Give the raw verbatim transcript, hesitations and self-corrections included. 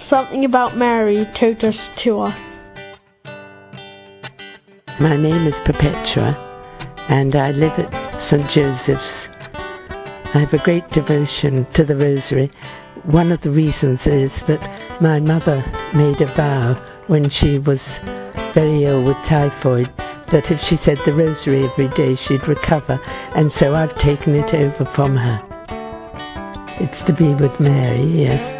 Something About Mary told us to us. My name is Perpetua, and I live at Saint Joseph's. I have a great devotion to the Rosary. One of the reasons is that my mother made a vow when she was very ill with typhoid that if she said the Rosary every day she'd recover, and so I've taken it over from her. It's to be with Mary, yes.